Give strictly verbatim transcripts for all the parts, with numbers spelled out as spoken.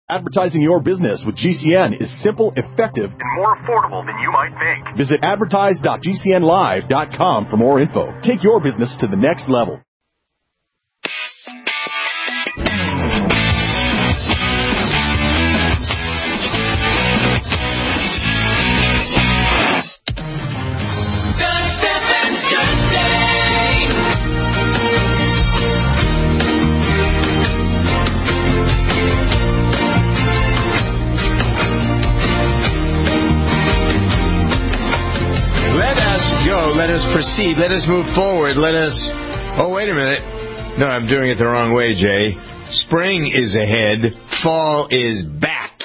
Advertising your business with G C N is simple, effective, and more affordable than you might think. Visit advertise dot g c n live dot com for more info. Take your business to the next level. Let us proceed. Let us move forward. Let us... Oh, wait a minute. No, I'm doing it the wrong way, Jay. Spring is ahead. Fall is back.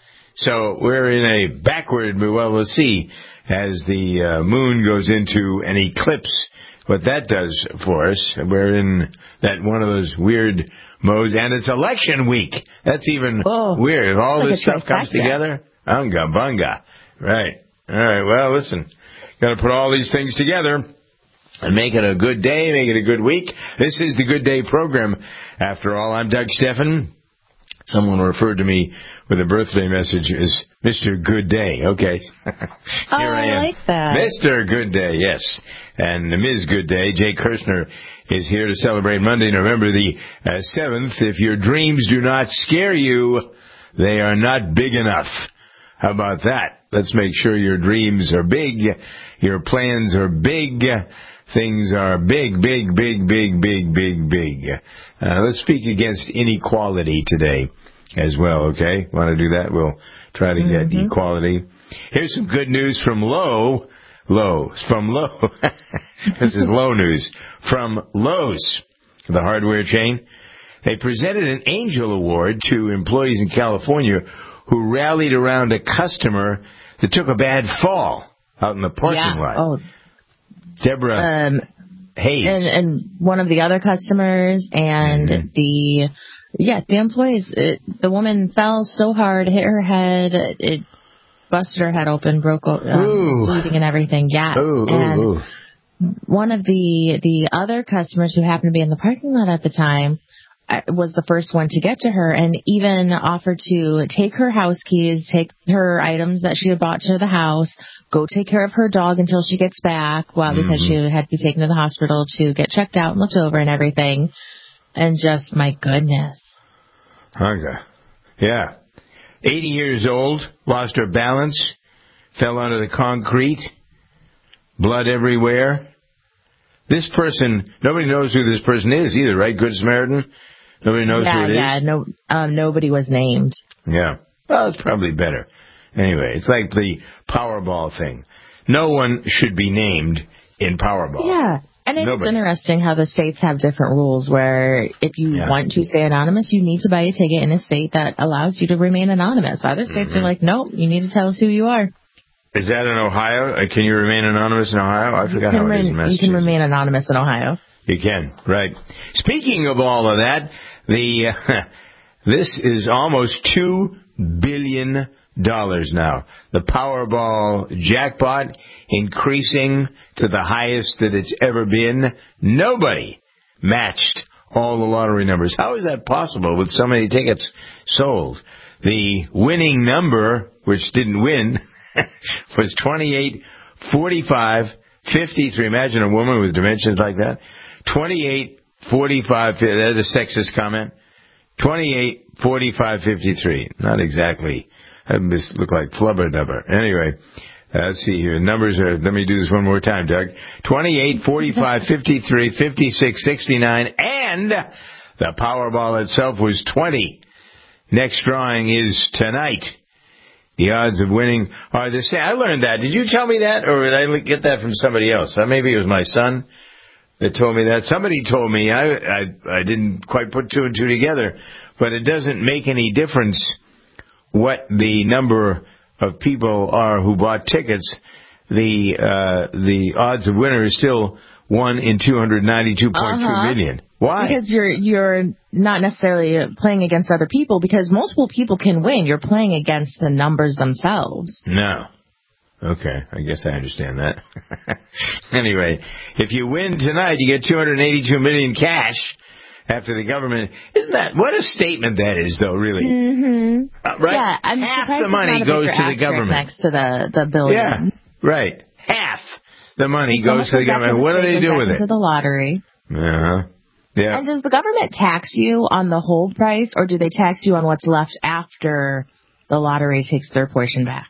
So we're in a backward move. Well, we'll see as the uh, moon goes into an eclipse what that does for us. We're in that one of those weird modes. And it's election week. That's even oh, weird. If all like this stuff comes together, unga bunga. Right. All right. Well, listen. Got to put all these things together and make it a good day, make it a good week. This is the Good Day program. After all, I'm Doug Steffen. Someone referred to me with a birthday message as Mister Good Day. Okay. Here oh, I am. I like that. Mister Good Day, yes. And Miz Good Day, Jay Kirshner, is here to celebrate Monday, November the uh, seventh. If your dreams do not scare you, they are not big enough. How about that? Let's make sure your dreams are big, your plans are big, things are big, big, big, big, big, big, big. Uh, let's speak against inequality today as well, okay? Want to do that? We'll try to get mm-hmm. equality. Here's some good news from Lowe. Lowe. From Lowe. This is Lowe news. From Lowe's, the hardware chain. They presented an Angel Award to employees in California who rallied around a customer that took a bad fall out in the parking yeah. lot. Oh. Deborah um, Hayes. And, and one of the other customers and mm-hmm. the, yeah, the employees, it, the woman fell so hard, hit her head, it busted her head open, broke, um, bleeding and everything, yeah. Ooh, and ooh, ooh. One of the, the other customers who happened to be in the parking lot at the time was the first one to get to her and even offered to take her house keys, take her items that she had bought to the house, go take care of her dog until she gets back, well, because mm-hmm. she had to be taken to the hospital to get checked out and looked over and everything. And just, my goodness. Okay. Yeah. eighty years old, lost her balance, fell onto the concrete, blood everywhere. This person, nobody knows who this person is either, right? Good Samaritan? Nobody knows yeah, who it yeah, is? Yeah, no, um, nobody was named. Yeah. Well, it's probably better. Anyway, it's like the Powerball thing. No one should be named in Powerball. Yeah. And it's nobody. Interesting how the states have different rules where if you yeah. want to stay anonymous, you need to buy a ticket in a state that allows you to remain anonymous. Other states mm-hmm. are like, nope, you need to tell us who you are. Is that in Ohio? Can you remain anonymous in Ohio? I forgot how it is in Massachusetts. You can remain anonymous in Ohio. You can, right. Speaking of all of that, the uh, this is almost two billion dollars now. The Powerball jackpot increasing to the highest that it's ever been. Nobody matched all the lottery numbers. How is that possible with so many tickets sold? The winning number, which didn't win, was twenty-eight, forty-five, fifty-three. Imagine a woman with dimensions like that. twenty-eight, forty-five, that's a sexist comment. twenty-eight, forty-five, fifty-three. Not exactly. This look like flubber dubber. Anyway, uh, let's see here. Numbers are, let me do this one more time, Doug. twenty-eight, forty-five, fifty-three, fifty-six, sixty-nine, and the Powerball itself was twenty. Next drawing is tonight. The odds of winning are the same. I learned that. Did you tell me that, or did I get that from somebody else? Or maybe it was my son that told me that. Somebody told me. I, I I didn't quite put two and two together, but it doesn't make any difference what the number of people are who bought tickets. The uh, the odds of winner is still one in two hundred ninety-two point two uh-huh. million. Why? Because you're you're not necessarily playing against other people, because multiple people can win. You're playing against the numbers themselves. No. Okay, I guess I understand that. Anyway, if you win tonight, you get two hundred eighty-two million cash. after the government. Isn't that, what a statement that is, though, really? Mm-hmm. Uh, right? Yeah, I'm half surprised the money it's not a goes bigger to the government. Next to the, the billion. Yeah, right. Half the money So goes to the government. To what do they do with it? To the lottery. Uh-huh. Yeah. And does the government tax you on the whole price, or do they tax you on what's left after the lottery takes their portion back?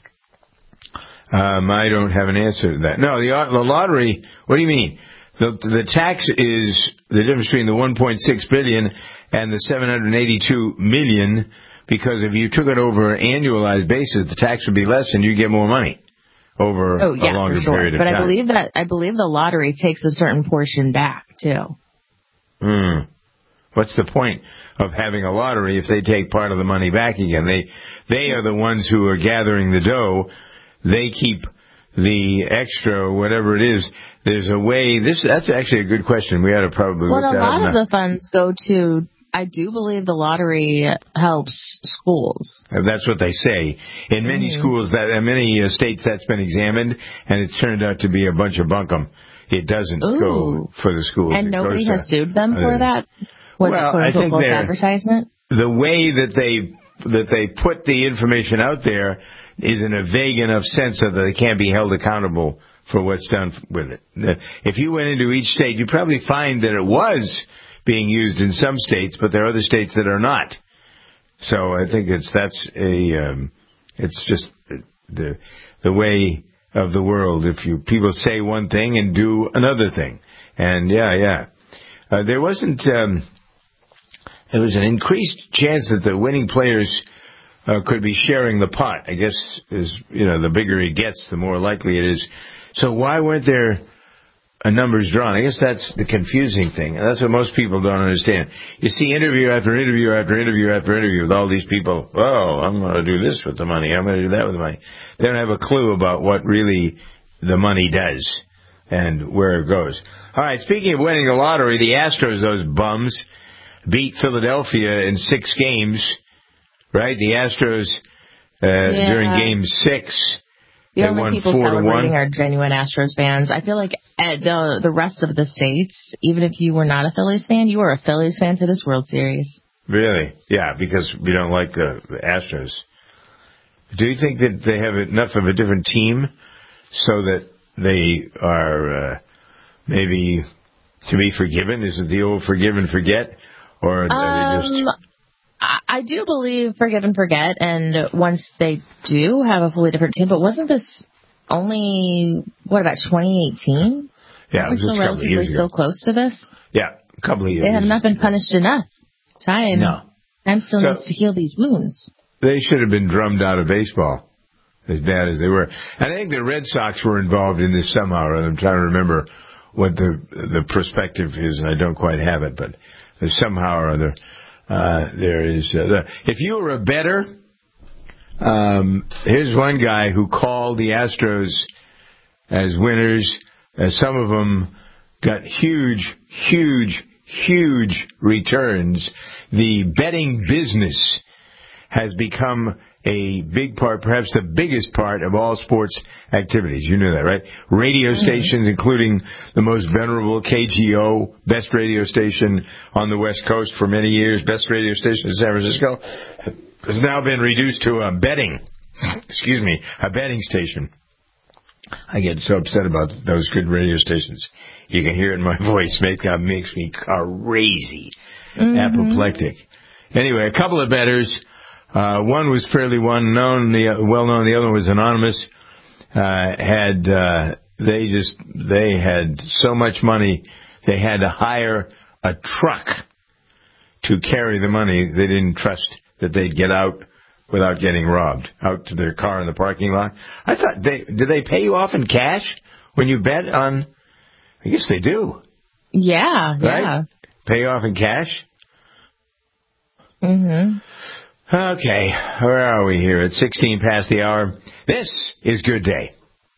Um, I don't have an answer to that. No, the the lottery. What do you mean? The the tax is the difference between the one point six billion and the seven hundred eighty-two million. Because if you took it over an annualized basis, the tax would be less, and you get more money over oh, yeah, a longer for sure. period of but time. But I believe that I believe the lottery takes a certain portion back too. Hmm. What's the point of having a lottery if they take part of the money back again? They they are the ones who are gathering the dough. They keep the extra, or whatever it is. There's a way. This that's actually a good question. We ought to probably well, look a that lot up. of the funds go to. I do believe the lottery helps schools. That's what they say. In many mm-hmm. schools, that in many uh, states, that's been examined, and it's turned out to be a bunch of bunkum. It doesn't Ooh. go for the schools. And it nobody goes has to, sued them for uh, that? Was well, it quote I think unquote advertisement? The way that they that they put the information out there is in a vague enough sense so that they can't be held accountable for what's done with it. If you went into each state, you'd probably find that it was being used in some states, but there are other states that are not. So I think it's that's a um, it's just the the way of the world. If you people say one thing and do another thing, and yeah, yeah, uh, there wasn't. Um, there was an increased chance that the winning players uh, could be sharing the pot. I guess is you know the bigger it gets, the more likely it is. So why weren't there a numbers drawn? I guess that's the confusing thing, and that's what most people don't understand. You see interview after interview after interview after interview with all these people. Oh, I'm going to do this with the money. I'm going to do that with the money. They don't have a clue about what really the money does and where it goes. All right, speaking of winning the lottery, the Astros, those bums, beat Philadelphia in six games, right? The Astros, uh, yeah. during game six, the they only won people four celebrating to one. are genuine Astros fans. I feel like at the the rest of the states, even if you were not a Phillies fan, you were a Phillies fan for this World Series. Really? Yeah, because we don't like the Astros. Do you think that they have enough of a different team so that they are uh, maybe to be forgiven? Is it the old forgive and forget? Or are um, they just... I do believe forgive and forget, and once they do have a fully different team, but wasn't this only, what, about twenty eighteen? Yeah, it was still a couple of years ago. so close to this? Yeah, a couple of years They have not been punished enough. Time. No. Time still so, needs to heal these wounds. They should have been drummed out of baseball, as bad as they were. And I think the Red Sox were involved in this somehow or other. I'm trying to remember what the the perspective is, and I don't quite have it, but somehow or other, uh, there is... Uh, the, if you were a bettor, um, here's one guy who called the Astros as winners. Uh, some of them got huge, huge, huge returns. The betting business has become a big part, perhaps the biggest part of all sports activities. You know that, right? Radio mm-hmm. stations, including the most venerable K G O, best radio station on the West Coast for many years, best radio station in San Francisco, has now been reduced to a betting, excuse me, a betting station. I get so upset about those good radio stations. You can hear it in my voice. Makes, makes me crazy, mm-hmm. apoplectic. Anyway, a couple of bettors. Uh, one was fairly well-known, the, well-known. The other one was anonymous. Uh, had, uh, they just, they had so much money, they had to hire a truck to carry the money. They didn't trust that they'd get out without getting robbed, out to their car in the parking lot. I thought, they, did they pay you off in cash when you bet on, I guess they do. Yeah, right? yeah. Pay off in cash? Mm-hmm. Okay, where are we here? It's sixteen past the hour. This is Good Day.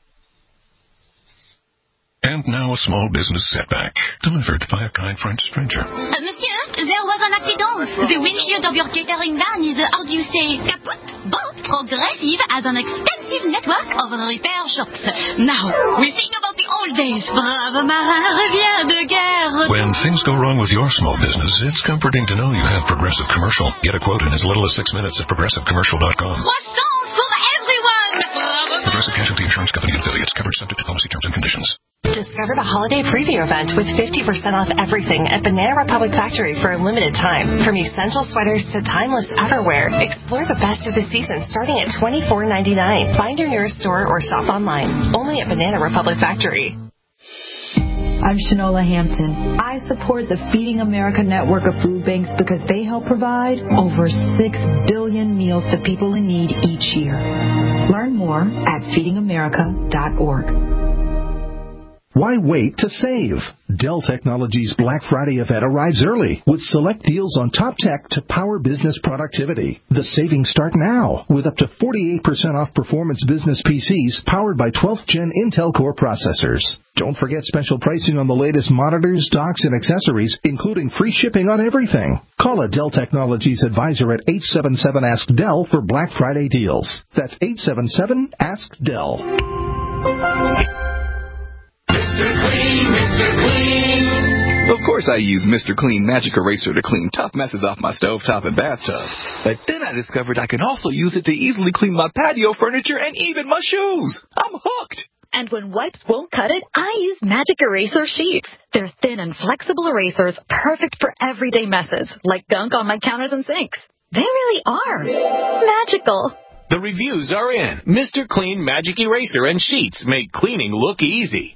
And now a small business setback, delivered by a kind French stranger. Uh, monsieur, there was an accident. The windshield of your catering van is, uh, how do you say, kaput? Both? Progressive has an extensive network of repair shops. Now, we think about the old days. Brave marin revient de guerre. When things go wrong with your small business, it's comforting to know you have Progressive Commercial. Get a quote in as little as six minutes at progressive commercial dot com. Croissants for everyone. Progressive Casualty Insurance Company and affiliates. Covered subject to policy terms and conditions. Discover the holiday preview event with fifty percent off everything at Banana Republic Factory for a limited time. From essential sweaters to timeless outerwear, explore the best of the season starting at twenty-four ninety-nine. Find your nearest store or shop online. Only at Banana Republic Factory. I'm Shanola Hampton. I support the Feeding America network of food banks because they help provide over six billion meals to people in need each year. Learn more at feeding america dot org. Why wait to save? Dell Technologies Black Friday event arrives early with select deals on top tech to power business productivity. The savings start now with up to forty-eight percent off performance business P Cs powered by twelfth gen Intel Core processors. Don't forget special pricing on the latest monitors, docks, and accessories, including free shipping on everything. Call a Dell Technologies advisor at eight seven seven ask Dell for Black Friday deals. That's eight seven seven ask Dell. Mister Clean, Mister Clean. Of course I use Mister Clean Magic Eraser to clean tough messes off my stovetop and bathtub. But then I discovered I can also use it to easily clean my patio furniture and even my shoes. I'm hooked. And when wipes won't cut it, I use Magic Eraser Sheets. They're thin and flexible erasers, perfect for everyday messes, like gunk on my counters and sinks. They really are magical. The reviews are in. Mister Clean Magic Eraser and Sheets make cleaning look easy.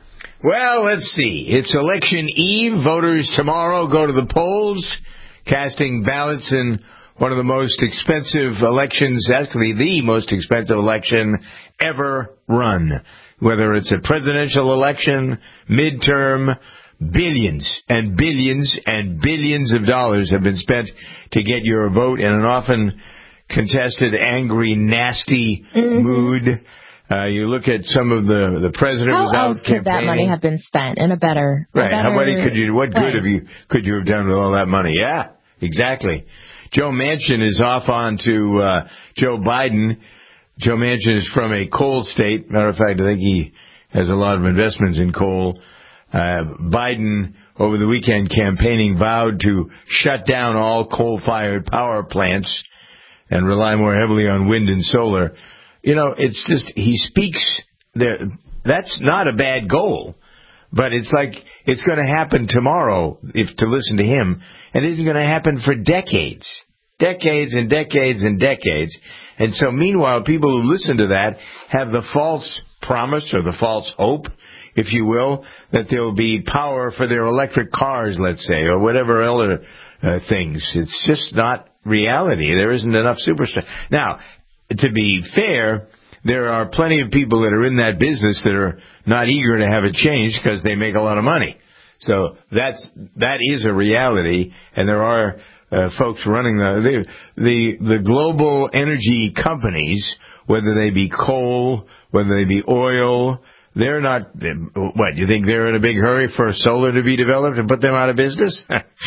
Well, let's see. It's election eve. Voters tomorrow go to the polls, casting ballots in one of the most expensive elections, actually the most expensive election ever run. Whether it's a presidential election, midterm, billions and billions and billions of dollars have been spent to get your vote in an often contested, angry, nasty mm-hmm. mood. Uh, you look at some of the the president How was out else campaigning. Could that money have been spent in a better, right? A better, How, what could you? What good right. have you could you have done with all that money? Yeah, exactly. Joe Manchin is off on to uh, Joe Biden. Joe Manchin is from a coal state. Matter of fact, I think he has a lot of investments in coal. Uh, Biden over the weekend campaigning vowed to shut down all coal-fired power plants and rely more heavily on wind and solar. You know, it's just, he speaks there. That's not a bad goal, but it's like it's going to happen tomorrow if to listen to him, and it isn't going to happen for decades, decades and decades and decades. And so meanwhile, people who listen to that have the false promise or the false hope, if you will, that there will be power for their electric cars, let's say, or whatever other uh, things. It's just not reality. There isn't enough superstar. Now, to be fair, there are plenty of people that are in that business that are not eager to have it changed because they make a lot of money. So that's that is a reality, and there are uh, folks running the, the the the global energy companies, whether they be coal, whether they be oil. They're not, what, you think they're in a big hurry for solar to be developed and put them out of business?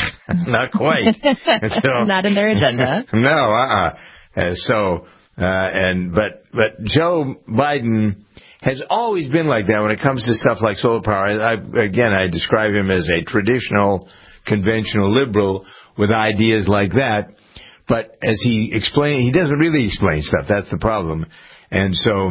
Not quite. So, not in their agenda. No, uh-uh. Uh, so, uh, and, but, but Joe Biden has always been like that when it comes to stuff like solar power. I, again, I describe him as a traditional, conventional liberal with ideas like that. But as he explains, he doesn't really explain stuff. That's the problem. And so,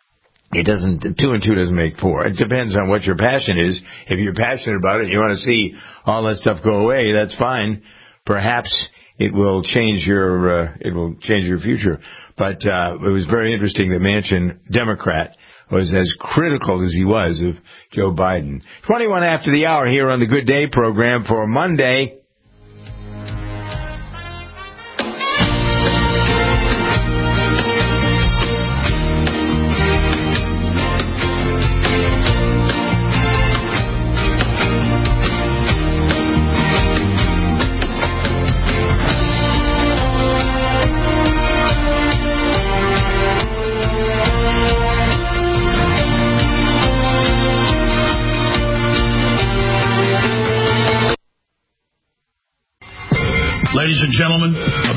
It doesn't, two and two doesn't make four. It depends on what your passion is. If you're passionate about it and you want to see all that stuff go away, that's fine. Perhaps it will change your, uh, it will change your future. But, uh, it was very interesting that Manchin, Democrat, was as critical as he was of Joe Biden. twenty-one after the hour here on the Good Day program for Monday. Ladies and gentlemen, about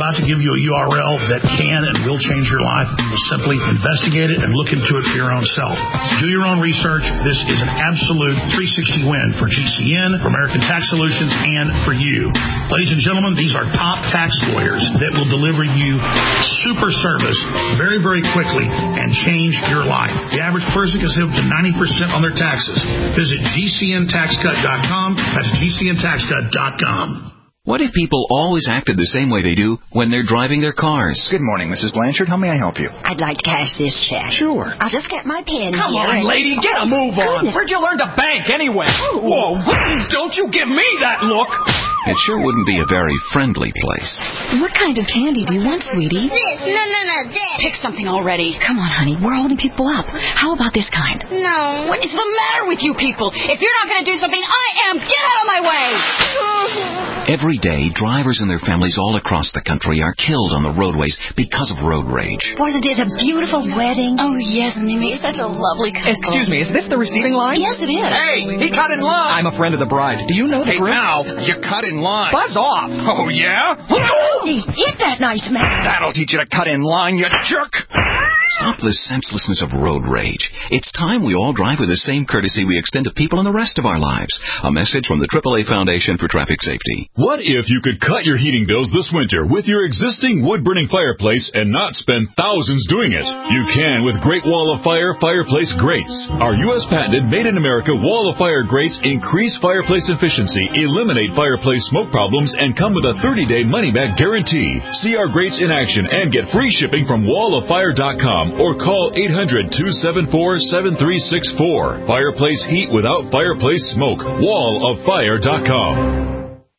about to give you a U R L that can and will change your life. You will simply investigate it and look into it for your own self. Do your own research. This is an absolute three sixty win for G C N, for American Tax Solutions, and for you. Ladies and gentlemen, these are top tax lawyers that will deliver you super service very, very quickly and change your life. The average person can save up to ninety percent on their taxes. Visit G C N tax cut dot com. That's G C N tax cut dot com. What if people always acted the same way they do when they're driving their cars? Good morning, Missus Blanchard. How may I help you? I'd like to cash this check. Sure. I'll just get my pen Come here. on, lady, get a move on. Goodness. Where'd you learn to bank anyway? Whoa, don't you give me that look. It sure wouldn't be a very friendly place. What kind of candy do you want, sweetie? This. No, no, no, this. Pick something already. Come on, honey. We're holding people up. How about this kind? No. What is the matter with you people? If you're not going to do something, I am. Get out of my way. Every day, drivers and their families all across the country are killed on the roadways because of road rage. Wasn't it a beautiful wedding? Oh, yes, and they made such a lovely couple. Excuse me, is this the receiving line? Yes, it is. Hey, he cut in line. I'm a friend of the bride. Do you know the Hey, groom? now, you cut in line. Buzz off. Oh, yeah? He hit that nice man. That'll teach you to cut in line, you jerk. Stop the senselessness of road rage. It's time we all drive with the same courtesy we extend to people in the rest of our lives. A message from the triple A Foundation for Traffic Safety. What if you could cut your heating bills this winter with your existing wood-burning fireplace and not spend thousands doing it? You can with Great Wall of Fire fireplace grates. Our U S patented made-in-America Wall of Fire grates increase fireplace efficiency, eliminate fireplace smoke problems, and come with a thirty-day money-back guarantee. See our grates in action and get free shipping from wall of fire dot com or call eight hundred, two seven four, seven three six four. Fireplace heat without fireplace smoke. wall of fire dot com.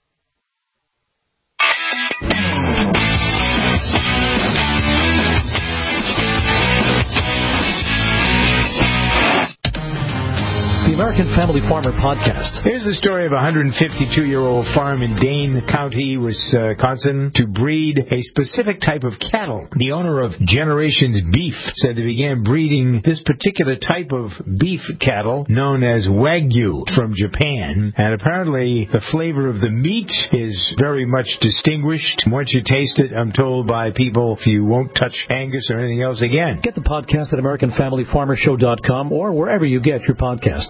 The American Family Farmer Podcast. Here's the story of a one hundred fifty-two-year-old farm in Dane County, Wisconsin, to breed a specific type of cattle. The owner of Generations Beef said they began breeding this particular type of beef cattle known as Wagyu from Japan. And apparently the flavor of the meat is very much distinguished. Once you taste it, I'm told by people, you won't touch Angus or anything else again. Get the podcast at American Family Farmer Show dot com or wherever you get your podcasts.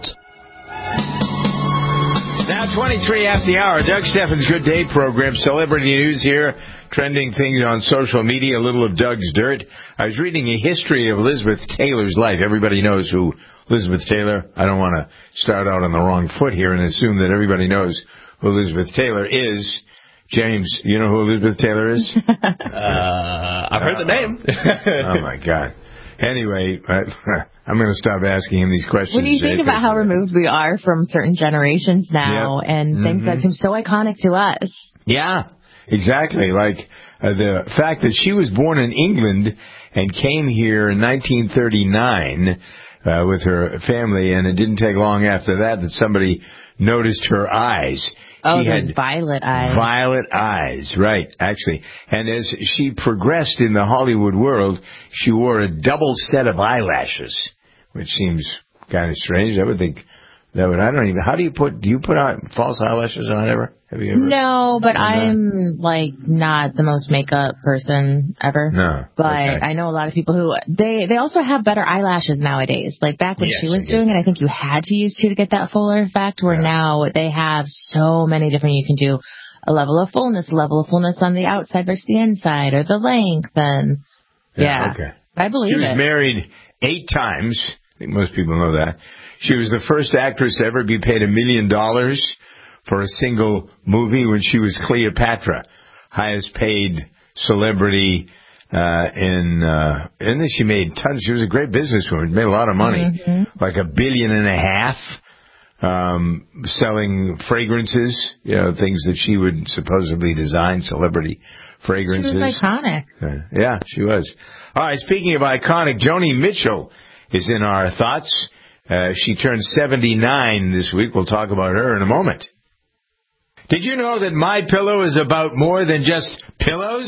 Now, twenty-three after the hour, Doug Steffens' Good Day program, celebrity news here, trending things on social media, a little of Doug's Dirt. I was reading a history of Elizabeth Taylor's life. Everybody knows who Elizabeth Taylor. I don't want to start out on the wrong foot here and assume that everybody knows who Elizabeth Taylor is. James, you know who Elizabeth Taylor is? uh, I've heard the name. Oh, my God. Anyway, I, I'm going to stop asking him these questions. When you think about how removed we are from certain generations now, yep. and things mm-hmm. that seem so iconic to us. Yeah, exactly. Like uh, the fact that she was born in England and came here in nineteen thirty-nine uh, with her family, and it didn't take long after that that somebody noticed her eyes. Oh, she those had violet eyes. Violet eyes, right, actually. And as she progressed in the Hollywood world, she wore a double set of eyelashes, which seems kind of strange. I would think that would, I don't even, how do you put, do you put on false eyelashes on ever? Have you ever? No, but I'm, like, not the most makeup person ever. No. But okay. I know a lot of people who, they, they also have better eyelashes nowadays. Like, back when yes, she was doing it, I think you had to use two to get that fuller effect, where yeah. now they have so many different, you can do a level of fullness, a level of fullness on the outside versus the inside, or the length, and, yeah. yeah okay. I believe it. She was it. married eight times. I think most people know that. She was the first actress to ever be paid a million dollars for a single movie when she was Cleopatra, highest paid celebrity uh, in, uh, and then she made tons. She was a great businesswoman, made a lot of money, mm-hmm. like a billion and a half, um, selling fragrances, you know, things that she would supposedly design, celebrity fragrances. She was iconic. Uh, yeah, she was. All right, speaking of iconic, Joni Mitchell is in our thoughts. Uh, she turned seventy-nine this week. We'll talk about her in a moment. Did you know that MyPillow is about more than just pillows?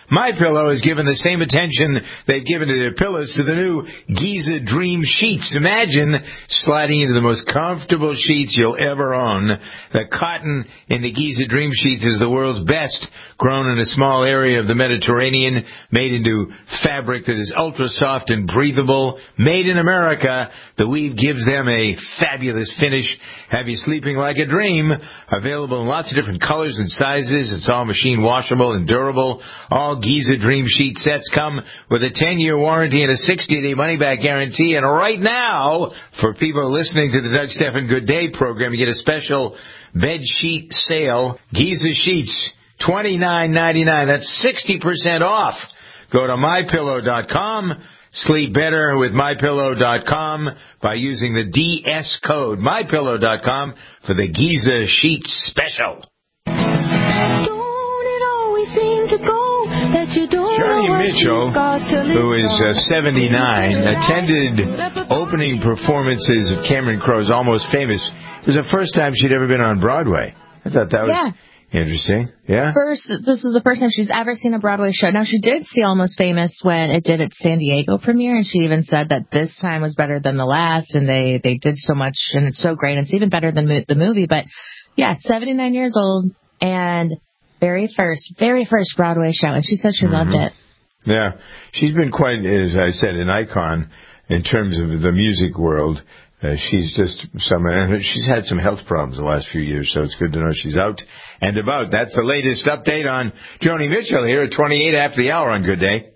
MyPillow has given the same attention they've given to their pillows to the new Giza Dream Sheets. Imagine sliding into the most comfortable sheets you'll ever own. The cotton in the Giza Dream Sheets is the world's best, grown in a small area of the Mediterranean, made into fabric that is ultra soft and breathable. Made in America, the weave gives them a fabulous finish. Have you sleeping like a dream? Available in lots of different colors and sizes. It's all machine washable and durable. All Giza Dream Sheet sets come with a ten-year warranty and a sixty-day money-back guarantee. And right now, for people listening to the Doug Stephan Good Day program, you get a special bed sheet sale. Giza Sheets, twenty-nine ninety-nine. That's sixty percent off. Go to my pillow dot com. Sleep better with my pillow dot com by using the D S code, my pillow dot com, for the Giza Sheets special. Don't it always seem to go that you don't Joni know Mitchell, who is uh, seventy-nine, attended opening performances of Cameron Crowe's Almost Famous. It was the first time she'd ever been on Broadway. I thought that was yeah. interesting. Yeah? First, this was the first time she's ever seen a Broadway show. Now, she did see Almost Famous when it did its San Diego premiere, and she even said that this time was better than the last, and they, they did so much, and it's so great, and it's even better than mo- the movie. But, yeah, seventy-nine years old, and very first, very first Broadway show, and she said she mm-hmm. loved it. Yeah. She's been quite, as I said, an icon in terms of the music world. Uh, she's just someone, she's had some health problems the last few years, so it's good to know she's out and about. That's the latest update on Joni Mitchell here at twenty-eight after the hour on Good Day.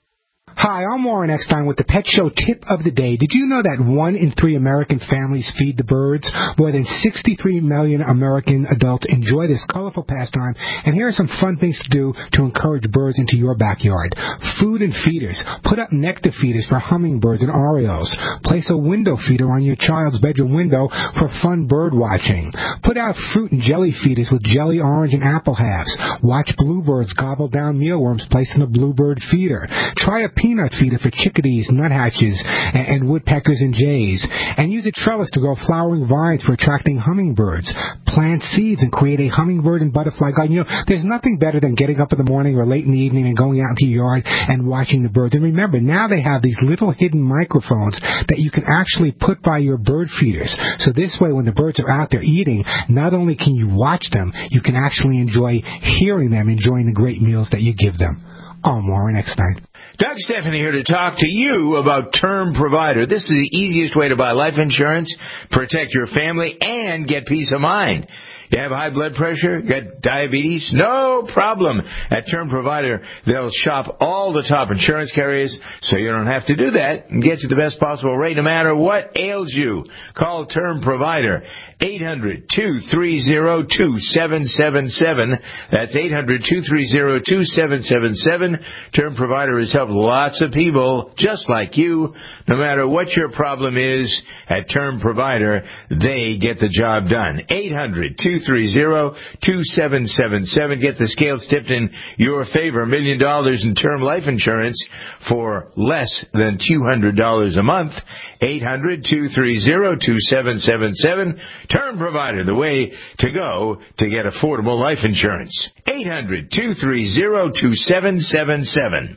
Hi, I'm Warren Eckstein with the Pet Show Tip of the Day. Did you know that one in three American families feed the birds? More than sixty-three million American adults enjoy this colorful pastime, and here are some fun things to do to encourage birds into your backyard. Food and feeders. Put up nectar feeders for hummingbirds and orioles. Place a window feeder on your child's bedroom window for fun bird watching. Put out fruit and jelly feeders with jelly, orange, and apple halves. Watch bluebirds gobble down mealworms placed in a bluebird feeder. Try a peanut feeder for chickadees, nuthatches, and, and woodpeckers and jays. And use a trellis to grow flowering vines for attracting hummingbirds. Plant seeds and create a hummingbird and butterfly garden. You know, there's nothing better than getting up in the morning or late in the evening and going out into your yard and watching the birds. And remember, now they have these little hidden microphones that you can actually put by your bird feeders. So this way, when the birds are out there eating, not only can you watch them, you can actually enjoy hearing them, enjoying the great meals that you give them. I'm Warren Eckstein. Doug Stephan here to talk to you about Term Provider. This is the easiest way to buy life insurance, protect your family, and get peace of mind. You have high blood pressure? Got diabetes? No problem. At Term Provider, they'll shop all the top insurance carriers, so you don't have to do that, and get you the best possible rate no matter what ails you. Call Term Provider, eight hundred, two three zero, two seven seven seven. That's eight hundred, two three zero, two seven seven seven. Term Provider has helped lots of people just like you. No matter what your problem is, at Term Provider, they get the job done. eight hundred, two three zero, two seven seven seven. Get the scales tipped in your favor. A million dollars in term life insurance for less than two hundred dollars a month. eight hundred, two three zero, two seven seven seven. Term Provider, the way to go to get affordable life insurance. eight hundred, two three zero, two seven seven seven.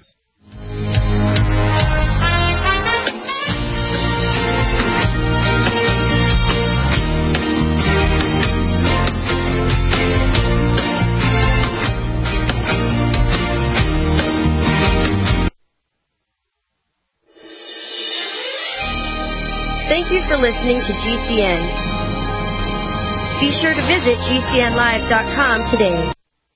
Thank you for listening to G C N. Be sure to visit G C N live dot com today.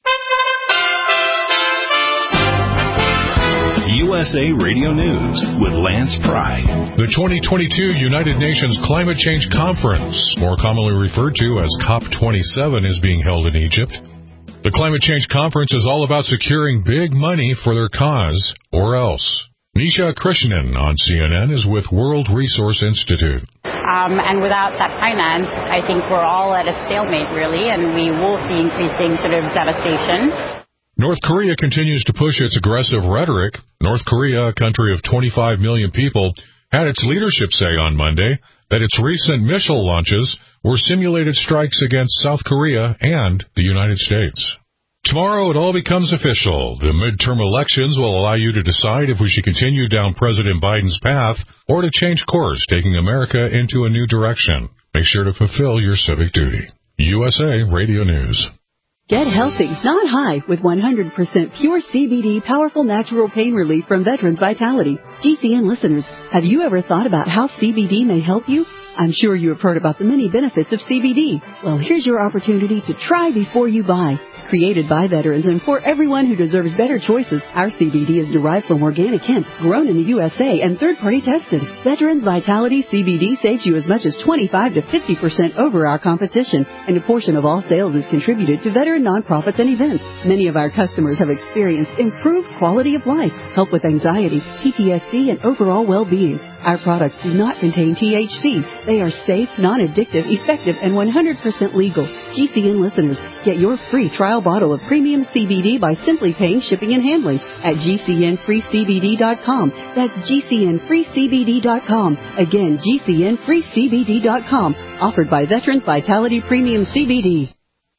U S A Radio News with Lance Pry. The twenty twenty-two United Nations Climate Change Conference, more commonly referred to as COP twenty-seven, is being held in Egypt. The Climate Change Conference is all about securing big money for their cause, or else. Nisha Krishnan on C N N is with World Resource Institute. Um, and without that finance, I think we're all at a stalemate, really, and we will see increasing sort of devastation. North Korea continues to push its aggressive rhetoric. North Korea, a country of twenty-five million people, had its leadership say on Monday that its recent missile launches were simulated strikes against South Korea and the United States. Tomorrow it all becomes official. The midterm elections will allow you to decide if we should continue down President Biden's path or to change course, taking America into a new direction. Make sure to fulfill your civic duty. U S A Radio News. Get healthy, not high, with one hundred percent pure C B D powerful natural pain relief from Veterans Vitality. G C N listeners, have you ever thought about how C B D may help you? I'm sure you have heard about the many benefits of C B D. Well, here's your opportunity to try before you buy. Created by veterans and for everyone who deserves better choices, our C B D is derived from organic hemp, grown in the U S A and third-party tested. Veterans Vitality C B D saves you as much as twenty-five to fifty percent over our competition, and a portion of all sales is contributed to veteran nonprofits and events. Many of our customers have experienced improved quality of life, help with anxiety, P T S D, and overall well-being. Our products do not contain T H C. They are safe, non-addictive, effective, and one hundred percent legal. G C N listeners, get your free trial bottle of premium C B D by simply paying shipping and handling at G C N free C B D dot com. That's G C N free C B D dot com. Again, G C N free C B D dot com. Offered by Veterans Vitality Premium C B D.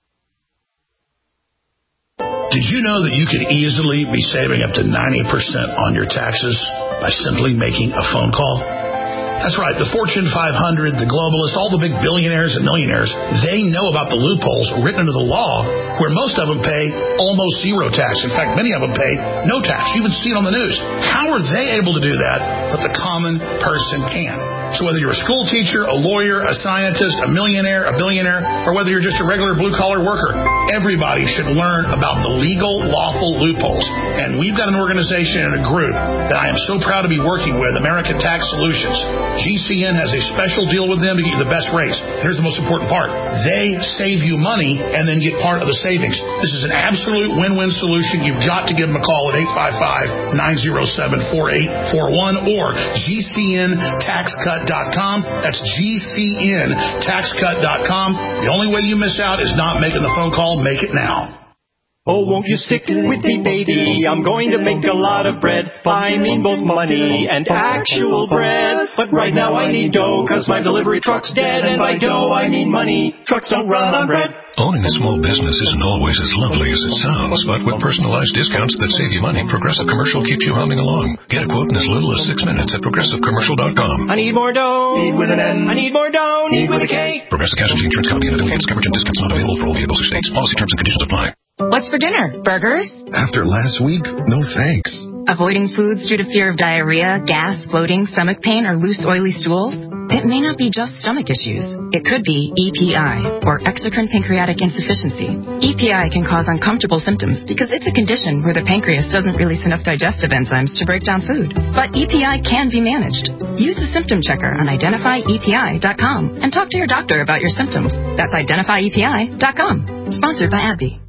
Did you know that you could easily be saving up to ninety percent on your taxes by simply making a phone call? That's right. The Fortune five hundred, the globalists, all the big billionaires and millionaires, they know about the loopholes written into the law where most of them pay almost zero tax. In fact, many of them pay no tax. You even see it on the news. How are they able to do that, but the common person can't? So whether you're a school teacher, a lawyer, a scientist, a millionaire, a billionaire, or whether you're just a regular blue-collar worker, everybody should learn about the legal, lawful loopholes. And we've got an organization and a group that I am so proud to be working with, American Tax Solutions. G C N has a special deal with them to get you the best rates. Here's the most important part. They save you money and then get part of the savings. This is an absolute win-win solution. You've got to give them a call at eight five five, nine oh seven, four eight four one or G C N tax cut dot com. That's G C N tax cut dot com. The only way you miss out is not making the phone call. Make it now. Oh, won't you stick with me, baby? I'm going to make a lot of bread. I mean both money and actual bread. But right now I need dough, cause my delivery truck's dead. And by dough I mean money. Trucks don't run on bread. Owning a small business isn't always as lovely as it sounds, but with personalized discounts that save you money, Progressive Commercial keeps you humming along. Get a quote in as little as six minutes at progressive commercial dot com. I need more dough. Need with an N. I need more dough. Need with a K. Progressive Casualty Insurance Company and affiliates. Coverage and discounts not available for all vehicles or states. Policy terms and conditions apply. What's for dinner? Burgers? After last week, no thanks. Avoiding foods due to fear of diarrhea, gas, bloating, stomach pain, or loose, oily stools? It may not be just stomach issues. It could be E P I, or exocrine pancreatic insufficiency. E P I can cause uncomfortable symptoms because it's a condition where the pancreas doesn't release enough digestive enzymes to break down food. But E P I can be managed. Use the symptom checker on identify E P I dot com and talk to your doctor about your symptoms. That's identify E P I dot com. Sponsored by AbbVie.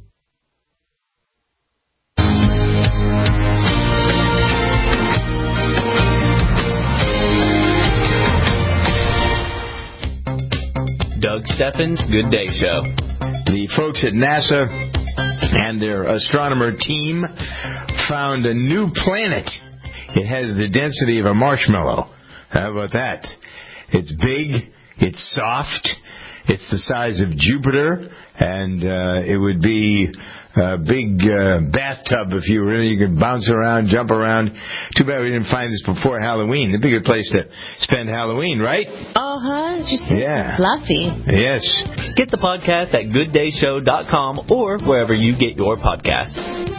Doug Steffens' Good Day Show. The folks at NASA and their astronomer team found a new planet. It has the density of a marshmallow. How about that? It's big, it's soft, it's the size of Jupiter, and uh, it would be a big uh, bathtub if you really you could bounce around, jump around. Too bad we didn't find this before Halloween. It'd be a good place to spend Halloween, right? Uh-huh. Just yeah. fluffy. Yes. Get the podcast at good day show dot com or wherever you get your podcasts.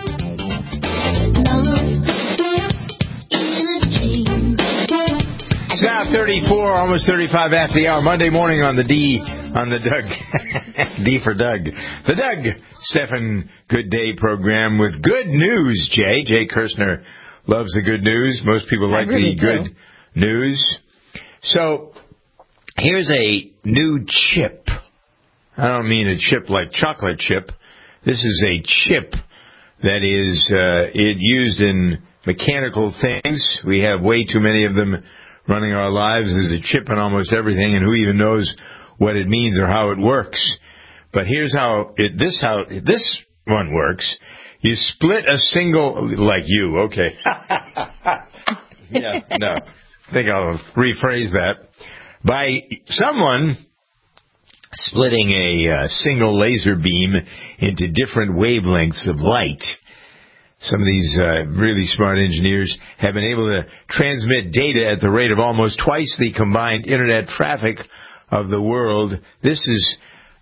It's now thirty-four, almost thirty-five after the hour. Monday morning on the D, on the Doug. D for Doug. The Doug Stephan Good Day program with good news, Jay. Jay Kirshner loves the good news. Most people like really the do. good news. So, here's a new chip. I don't mean a chip like chocolate chip. This is a chip that is uh, it used in mechanical things. We have way too many of them running our lives. There's a chip in almost everything, and who even knows what it means or how it works. But here's how it, this how this one works. You split a single, like you, okay. yeah, no. I think I'll rephrase that. By someone splitting a uh, single laser beam into different wavelengths of light. Some of these uh, really smart engineers have been able to transmit data at the rate of almost twice the combined internet traffic of the world. This is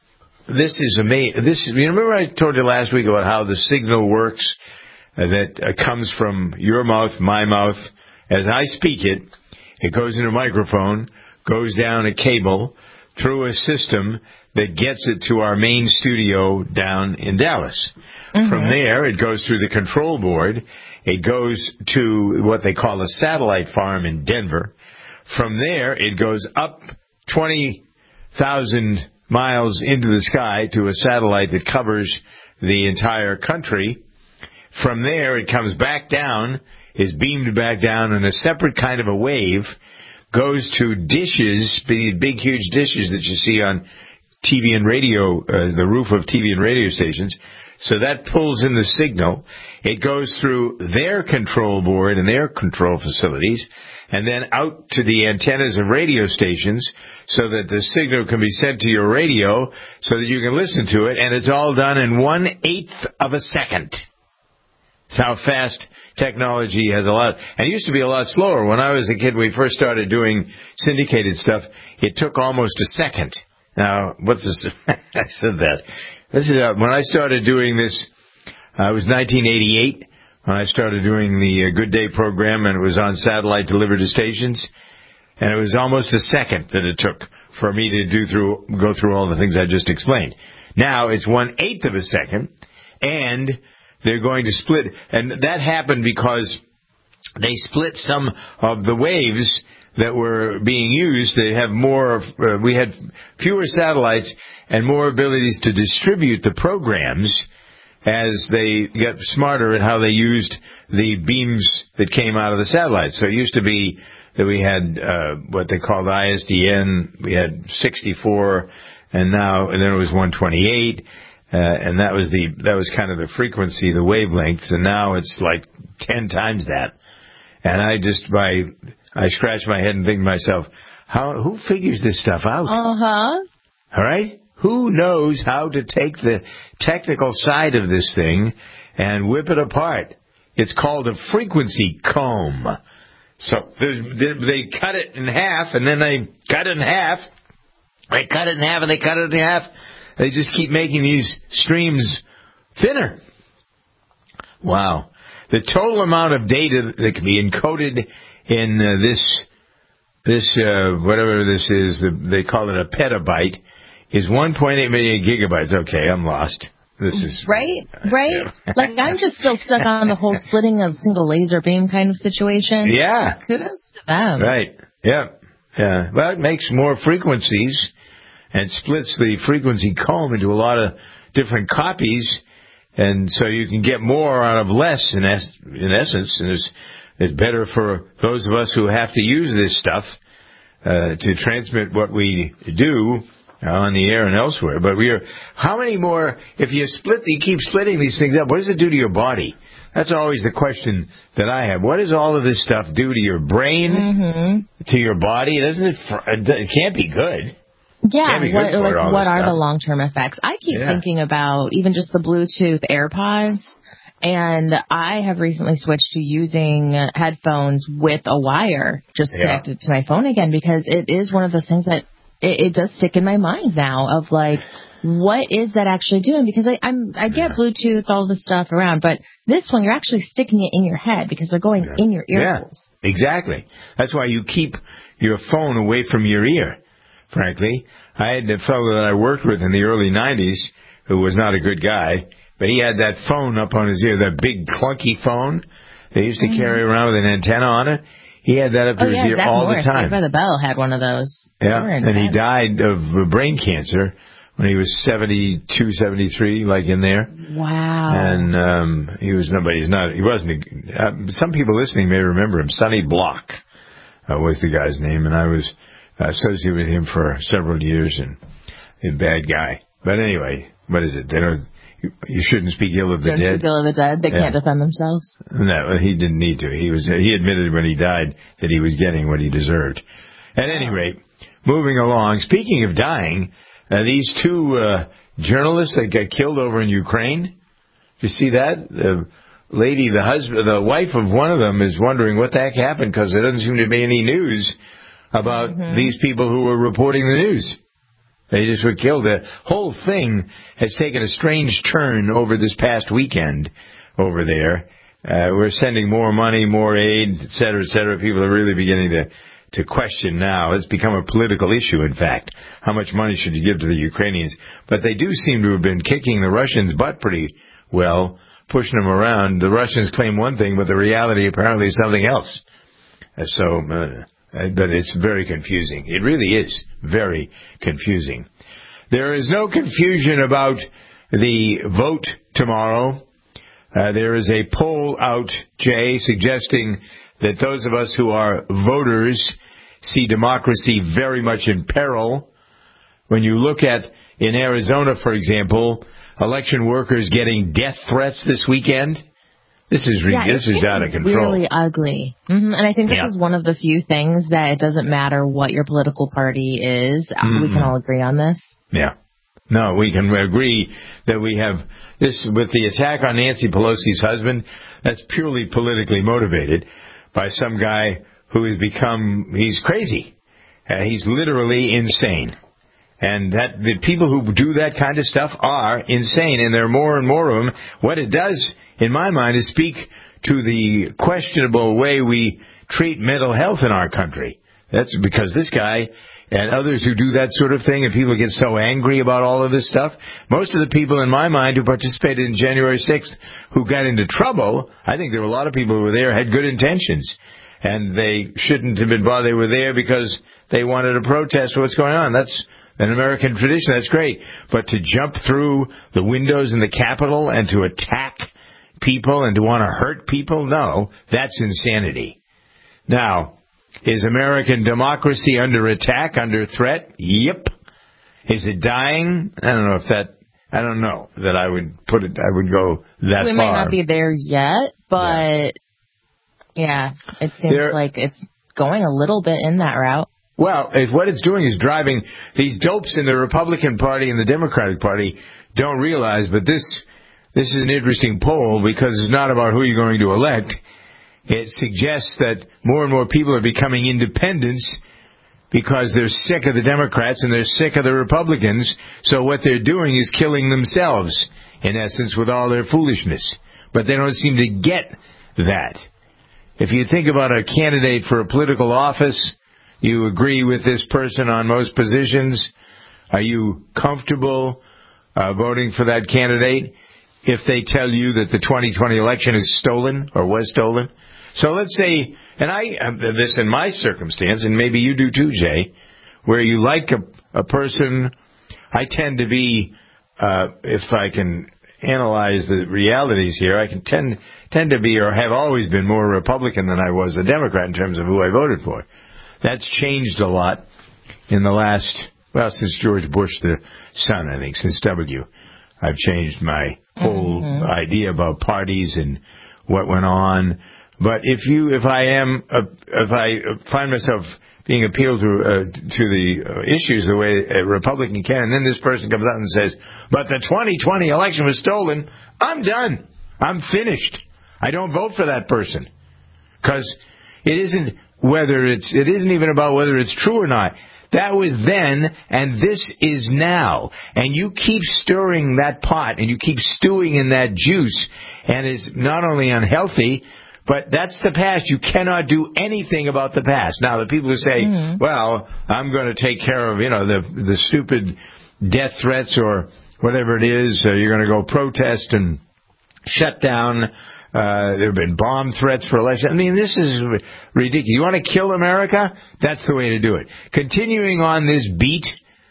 this is amazing. This you remember I told you last week about how the signal works uh, that uh, comes from your mouth, my mouth. As I speak it, it goes into a microphone, goes down a cable through a system that gets it to our main studio down in Dallas. Mm-hmm. From there, it goes through the control board. It goes to what they call a satellite farm in Denver. From there, it goes up twenty thousand miles into the sky to a satellite that covers the entire country. From there, it comes back down, is beamed back down in a separate kind of a wave, goes to dishes, big, big huge dishes that you see on T V and radio, uh, the roof of T V and radio stations. So that pulls in the signal. It goes through their control board and their control facilities, and then out to the antennas of radio stations so that the signal can be sent to your radio so that you can listen to it, and it's all done in one-eighth of a second. It's how fast technology has a lot. And it used to be a lot slower. When I was a kid, we first started doing syndicated stuff, it took almost a second. Now, what's this? I said that. This is uh, when I started doing this, uh, it was nineteen eighty-eight when I started doing the uh, Good Day program, and it was on satellite delivered to stations, and it was almost a second that it took for me to do through go through all the things I just explained. Now it's one-eighth of a second, and they're going to split, and that happened because they split some of the waves that were being used. They have more, uh, we had fewer satellites and more abilities to distribute the programs as they got smarter at how they used the beams that came out of the satellites. So it used to be that we had uh, what they called I S D N, we had sixty-four, and now, and then it was one twenty-eight. Uh, and that was the, that was kind of the frequency, the wavelengths, and now it's like ten times that. And I just, by, I scratch my head and think to myself, how, who figures this stuff out? Uh-huh. All right? Who knows how to take the technical side of this thing and whip it apart? It's called a frequency comb. So there's, they cut it in half, and then they cut it in half. They cut it in half, and they cut it in half. They just keep making these streams thinner. Wow. The total amount of data that can be encoded in uh, this, this uh, whatever this is, the, they call it a petabyte, is one point eight million gigabytes. Okay, I'm lost. This is right, right. Yeah. Like I'm just still stuck on the whole splitting of single laser beam kind of situation. Yeah. Kudos to them. Right. Yeah. Yeah. Well, it makes more frequencies and splits the frequency comb into a lot of different copies, and so you can get more out of less in, es- in essence, and it's, it's better for those of us who have to use this stuff uh, to transmit what we do uh, on the air and elsewhere. But we are, how many more, if you split, you keep splitting these things up, what does it do to your body? That's always the question that I have. What does all of this stuff do to your brain, mm-hmm. to your body? Doesn't it, it can't be good. Yeah, what, like, what are the long-term effects? I keep yeah. thinking about even just the Bluetooth AirPods, and I have recently switched to using headphones with a wire just yeah. connected to my phone again, because it is one of those things that it, it does stick in my mind now of like, what is that actually doing? Because I, I'm, I get Bluetooth, all the stuff around, but this one, you're actually sticking it in your head because they're going yeah. in your ear yeah, holes. Exactly. That's why you keep your phone away from your ear. Frankly, I had a fellow that I worked with in the early nineties who was not a good guy, but he had that phone up on his ear, that big clunky phone they used to mm-hmm. carry around with an antenna on it. He had that up to oh, his yeah, ear Zach all Morris, the time. Saved by the Bell had one of those. Yeah, and he died of brain cancer when he was seventy-two, seventy-three, like in there. Wow. And um, he was nobody. He's not. He wasn't. A, uh, some people listening may remember him. Sonny Block uh, was the guy's name, and I was associated with him for several years, and a bad guy. But anyway, what is it? They don't. You, you shouldn't speak ill of the don't dead. Speak ill of the dead. They yeah. can't defend themselves. No, he didn't need to. He was. He admitted when he died that he was getting what he deserved. At any rate, moving along. Speaking of dying, Uh, these two uh, journalists that got killed over in Ukraine, did you see that? The lady, the husband, the wife of one of them is wondering what the heck happened because there doesn't seem to be any news about mm-hmm. these people who were reporting the news. They just were killed. The whole thing has taken a strange turn over this past weekend over there. Uh, we're sending more money, more aid, et cetera, et cetera. People are really beginning to, to question now. It's become a political issue, in fact. How much money should you give to the Ukrainians? But they do seem to have been kicking the Russians' butt pretty well, pushing them around. The Russians claim one thing, but the reality apparently is something else. So, uh, but it's very confusing. It really is very confusing. There is no confusion about the vote tomorrow. Uh, there is a poll out, Jay, suggesting that those of us who are voters see democracy very much in peril. When you look at, in Arizona, for example, election workers getting death threats this weekend, this is yeah, this is out of control. Really ugly. Mm-hmm. And I think this yeah. is one of the few things that it doesn't matter what your political party is. Mm-hmm. We can all agree on this. Yeah. No, we can agree that we have this with the attack on Nancy Pelosi's husband. That's purely politically motivated by some guy who has become, he's crazy. Uh, he's literally insane. And that the people who do that kind of stuff are insane, and there are more and more of them. What it does, in my mind, is speak to the questionable way we treat mental health in our country. That's because this guy and others who do that sort of thing, and people get so angry about all of this stuff, most of the people in my mind who participated in January sixth who got into trouble, I think there were a lot of people who were there had good intentions. And they shouldn't have been bothered. They were there because they wanted to protest what's going on. That's an American tradition. That's great. But to jump through the windows in the Capitol and to attack people and to want to hurt people, no, that's insanity. Now, is American democracy under attack, under threat? Yep. Is it dying? I don't know if that, I don't know that I would put it, I would go that we far. We might not be there yet, but yeah, yeah it seems there, like it's going a little bit in that route. Well, if what it's doing is driving these dopes in the Republican Party and the Democratic Party don't realize, but this this is an interesting poll because it's not about who you're going to elect. It suggests that more and more people are becoming independents because they're sick of the Democrats and they're sick of the Republicans. So what they're doing is killing themselves, in essence, with all their foolishness. But they don't seem to get that. If you think about a candidate for a political office, you agree with this person on most positions. Are you comfortable uh, voting for that candidate if they tell you that the twenty twenty election is stolen or was stolen? So let's say, and I this in my circumstance, and maybe you do too, Jay, where you like a, a person. I tend to be, uh, if I can analyze the realities here, I can tend tend to be or have always been more Republican than I was a Democrat in terms of who I voted for. That's changed a lot in the last, well, since George Bush the son, I think, since W. I've changed my whole mm-hmm. idea about parties and what went on. But if you, if I am, uh, if I find myself being appealed to uh, to the uh, issues the way a Republican can, and then this person comes out and says, "But the twenty twenty election was stolen," I'm done. I'm finished. I don't vote for that person because it isn't whether it's. It isn't even about whether it's true or not. That was then, and this is now. And you keep stirring that pot, and you keep stewing in that juice, and it's not only unhealthy, but that's the past. You cannot do anything about the past. Now, the people who say, mm-hmm. well, I'm going to take care of, you know, the the stupid death threats or whatever it is, uh, you're going to go protest and shut down. Uh, there have been bomb threats for election. I mean, this is ridiculous. You want to kill America? That's the way to do it. Continuing on this beat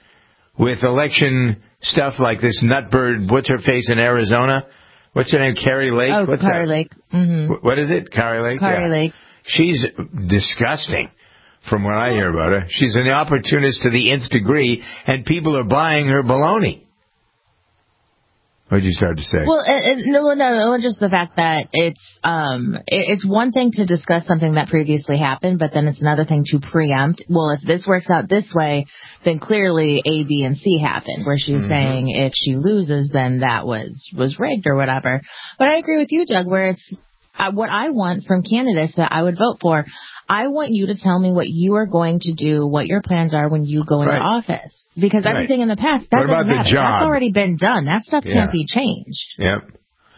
with election stuff like this nutbird, what's her face in Arizona? What's her name? Kari Lake? Oh, what's Kari that? Lake. Mm-hmm. What is it? Kari Lake? Kari yeah. Lake. She's disgusting from what I hear about her. She's an opportunist to the nth degree, and people are buying her baloney. What did you start to say? Well, it, it, no, no, no, just the fact that it's um, it, it's one thing to discuss something that previously happened, but then it's another thing to preempt. Well, if this works out this way, then clearly A, B, and C happened. Where she's mm-hmm. saying if she loses, then that was was rigged or whatever. But I agree with you, Doug. Where it's uh, what I want from candidates that I would vote for. I want you to tell me what you are going to do, what your plans are when you go into right. office. Because right. everything in the past, that doesn't matter. That's already been done. That stuff yeah. can't be changed. Yep.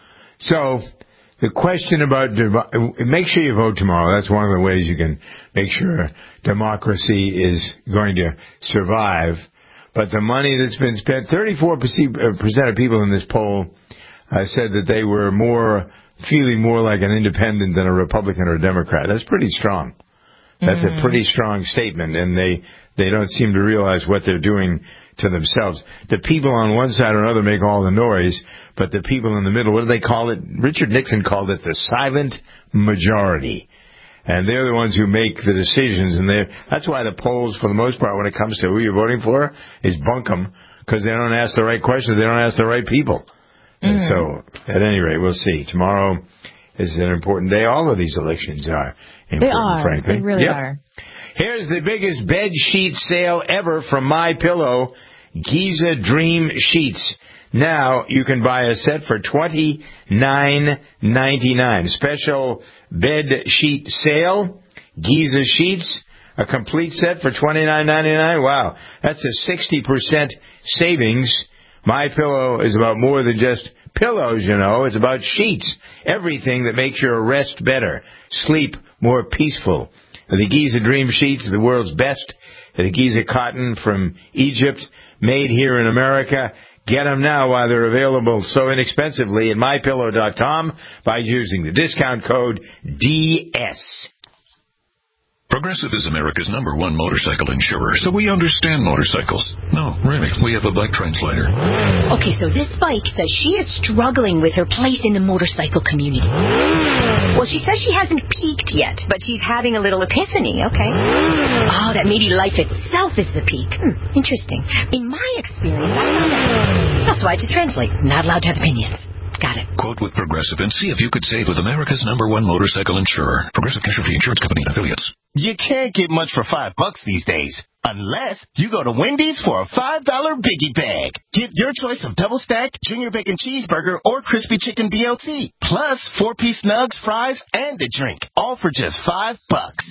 So, the question about, make sure you vote tomorrow. That's one of the ways you can make sure democracy is going to survive. But the money that's been spent, thirty-four percent of people in this poll uh, said that they were more, feeling more like an independent than a Republican or a Democrat. That's pretty strong. That's mm-hmm. a pretty strong statement, and they, they don't seem to realize what they're doing to themselves. The people on one side or another make all the noise, but the people in the middle, what do they call it? Richard Nixon called it the silent majority. And they're the ones who make the decisions, and they that's why the polls, for the most part, when it comes to who you're voting for, is bunkum, because they don't ask the right questions, they don't ask the right people. Mm-hmm. So, at any rate, we'll see. Tomorrow is an important day. All of these elections are important, they are. frankly. They really yep. are. Here's the biggest bed sheet sale ever from MyPillow, Giza Dream Sheets. Now you can buy a set for twenty-nine ninety-nine. Special bed sheet sale, Giza Sheets, a complete set for twenty-nine ninety-nine. Wow, that's a sixty percent savings. MyPillow is about more than just pillows, you know. It's about sheets. Everything that makes your rest better. Sleep more peaceful. The Giza Dream Sheets, the world's best. The Giza cotton from Egypt, made here in America. Get them now while they're available so inexpensively at my pillow dot com by using the discount code D S. Progressive is America's number one motorcycle insurer, so we understand motorcycles. No, really, we have a bike translator. Okay, so this bike says she is struggling with her place in the motorcycle community. Well, she says she hasn't peaked yet, but she's having a little epiphany, okay? Oh, that maybe life itself is the peak. Hmm, interesting. In my experience, I found that... Oh, so I just translate. Not allowed to have opinions. Got it. Quote with Progressive and see if you could save with America's number one motorcycle insurer. Progressive Casualty Insurance Company and Affiliates. You can't get much for five bucks these days, unless you go to Wendy's for a five dollar Biggie Bag. Get your choice of double stack, junior bacon cheeseburger, or crispy chicken B L T, plus four-piece nugs, fries, and a drink, all for just five bucks.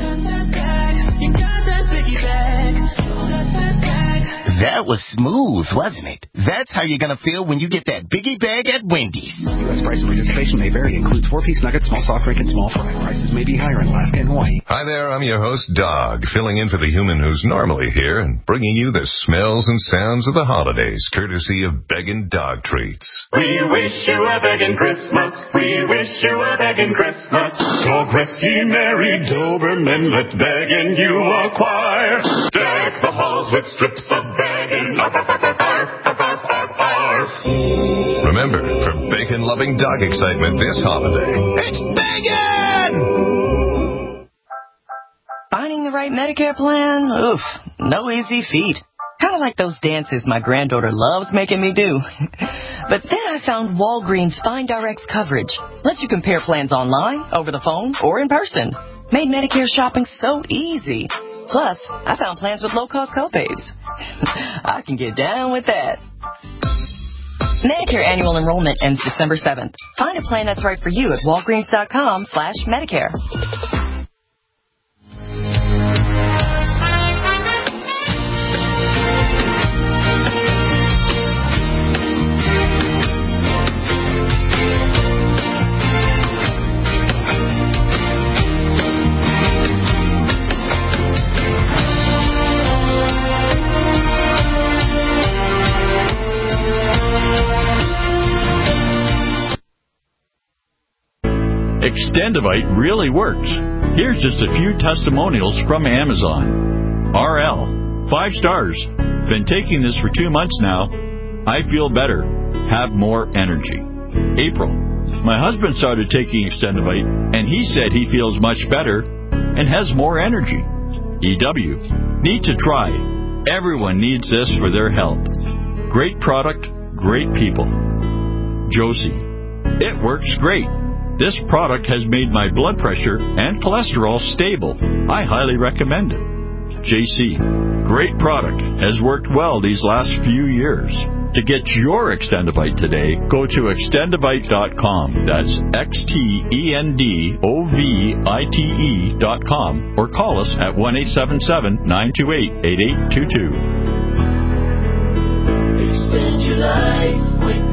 That was smooth, wasn't it? That's how you're going to feel when you get that Biggie Bag at Wendy's. U S price and participation may vary. Includes four-piece nuggets, small soft drink, and small fry. Prices may be higher in Alaska and Hawaii. Hi there, I'm your host, Dog, filling in for the human who's normally here and bringing you the smells and sounds of the holidays, courtesy of Beggin' Dog Treats. We wish you a beggin' Christmas. We wish you a beggin' Christmas. Talk rest ye merry Doberman, let beggin' you acquire. Deck the halls with strips of beggin'. Remember, for bacon-loving dog excitement this holiday, it's bacon! Finding the right Medicare plan? Oof, no easy feat. Kind of like those dances my granddaughter loves making me do. But then I found Walgreens Find Direct's coverage. Lets you compare plans online, over the phone, or in person. Made Medicare shopping so easy. Plus, I found plans with low-cost copays. I can get down with that. Medicare annual enrollment ends December seventh. Find a plan that's right for you at walgreens dot com slash Medicare. Extendivite really works. Here's just a few testimonials from Amazon. R L, five stars. Been taking this for two months now. I feel better. Have more energy. April, my husband started taking Extendivite, and he said he feels much better and has more energy. E W, need to try. Everyone needs this for their health. Great product, great people. Josie. It works great. This product has made my blood pressure and cholesterol stable. I highly recommend it. J C, great product. Has worked well these last few years. To get your Extendovite today, go to extendovite dot com. That's X T E N D O V I T E dot com. Or call us at one eight seven seven, nine two eight, eight eight two two. Extend your life with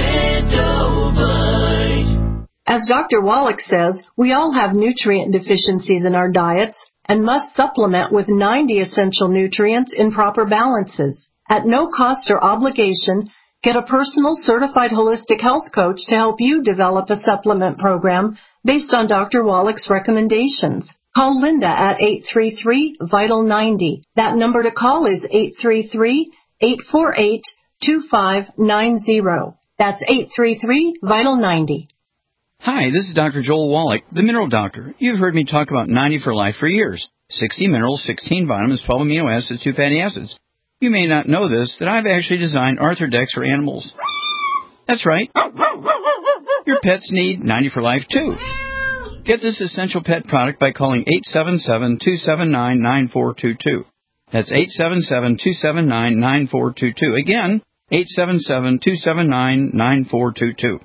Extendovite. As Doctor Wallach says, we all have nutrient deficiencies in our diets and must supplement with ninety essential nutrients in proper balances. At no cost or obligation, get a personal certified holistic health coach to help you develop a supplement program based on Doctor Wallach's recommendations. Call Linda at eight three three, vital ninety. That number to call is eight three three, eight four eight, two five nine zero. That's eight three three, vital ninety. Hi, this is Doctor Joel Wallach, the Mineral Doctor. You've heard me talk about ninety for Life for years. sixty minerals, sixteen vitamins, twelve amino acids, two fatty acids. You may not know this, that I've actually designed Arthrodex for animals. That's right. Your pets need ninety for Life, too. Get this essential pet product by calling eight seven seven, two seven nine, nine four two two. That's eight seven seven, two seven nine, nine four two two. Again, eight seven seven, two seven nine, nine four two two.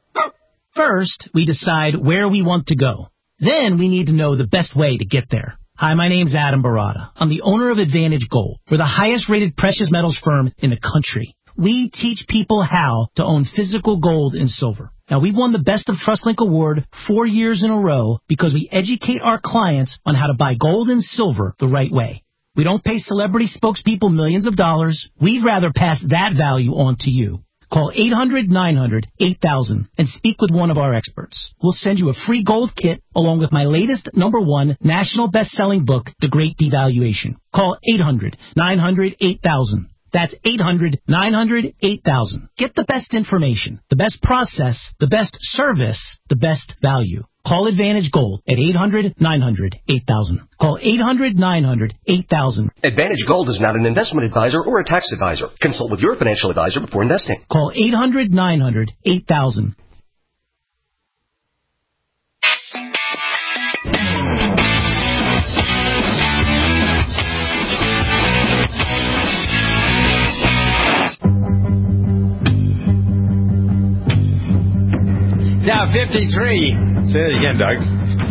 First, we decide where we want to go. Then we need to know the best way to get there. Hi, my name's Adam Barada. I'm the owner of Advantage Gold. We're the highest-rated precious metals firm in the country. We teach people how to own physical gold and silver. Now, we've won the Best of TrustLink Award four years in a row because we educate our clients on how to buy gold and silver the right way. We don't pay celebrity spokespeople millions of dollars. We'd rather pass that value on to you. Call eight hundred, nine hundred, eight thousand and speak with one of our experts. We'll send you a free gold kit along with my latest number one national best-selling book, The Great Devaluation. Call eight hundred, nine hundred, eight thousand. That's eight hundred, nine hundred, eight thousand. Get the best information, the best process, the best service, the best value. Call Advantage Gold at eight hundred, nine hundred, eight thousand. Call eight hundred, nine hundred, eight thousand. Advantage Gold is not an investment advisor or a tax advisor. Consult with your financial advisor before investing. Call eight hundred, nine hundred, eight thousand. Now fifty-three. Say it again, Doug.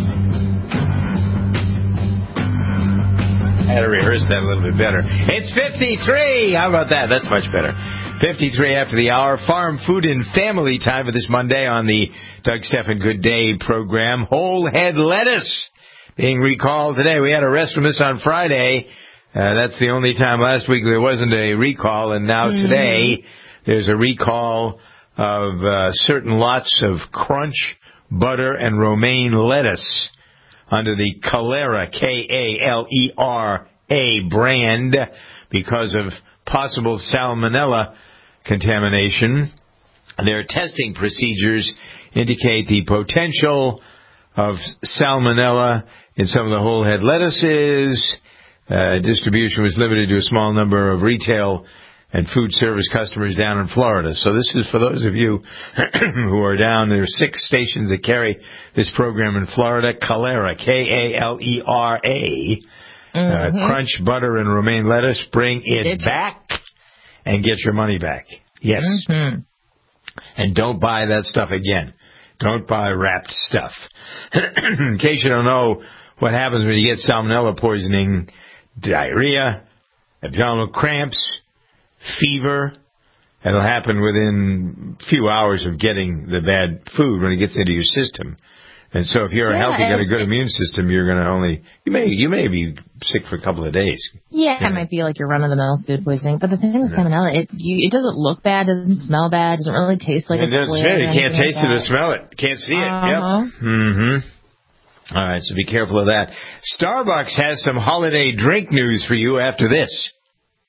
I had to rehearse that a little bit better. It's fifty-three. How about that? That's much better. fifty-three after the hour. Farm, food, and family time for this Monday on the Doug Stephan Good Day program. Whole head lettuce being recalled today. We had a rest from this on Friday. Uh, that's the only time last week there wasn't a recall, and now mm. today there's a recall of uh, certain lots of crunch, butter, and romaine lettuce under the Kalera, K A L E R A brand because of possible salmonella contamination. Their testing procedures indicate the potential of salmonella in some of the whole head lettuces. Uh, distribution was limited to a small number of retail and food service customers down in Florida. So this is for those of you who are down. There are six stations that carry this program in Florida. Kalera, K A L E R A. Mm-hmm. Uh, crunch, butter, and romaine lettuce. Bring it it's... back and get your money back. Yes. Mm-hmm. And don't buy that stuff again. Don't buy wrapped stuff. In case you don't know what happens when you get salmonella poisoning, diarrhea, abdominal cramps, fever. It'll happen within a few hours of getting the bad food when it gets into your system. And so if you're yeah, healthy, got a good immune system, you're going to only, you may you may be sick for a couple of days. Yeah, yeah. It might be like your run-of-the-mill food poisoning. But the thing with salmonella, it you, it doesn't look bad, doesn't smell bad, doesn't really taste like it it's doesn't smell. You can't taste like it or smell it. Can't see it. Uh-huh. Yep. Mm-hmm. All right, so be careful of that. Starbucks has some holiday drink news for you after this.